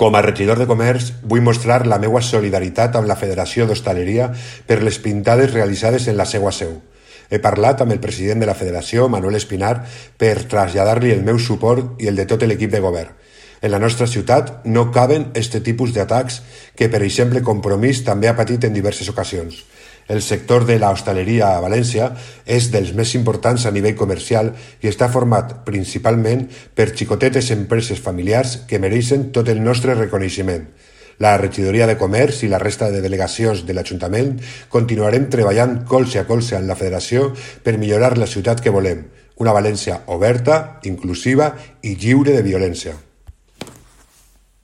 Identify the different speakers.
Speaker 1: Com a regidor de Comerç, vull mostrar la meva solidaritat amb la Federació d'Hostaleria per les pintades realitzades en la seva seu. He parlat amb el president de la Federació, Manuel Espinar, per traslladar-li el meu suport i el de tot l'equip de govern. En la nostra ciutat no caben este tipus d'atacs que, per exemple, Compromís també ha patit en diverses ocasions. El sector de la hostaleria a València és dels més importants a nivell comercial i està format principalment per xicotetes empreses familiars que mereixen tot el nostre reconeixement. La regidoria de Comerç i la resta de delegacions de l'Ajuntament continuarem treballant colze a colze amb la Federació per millorar la ciutat que volem, una València oberta, inclusiva i lliure de violència.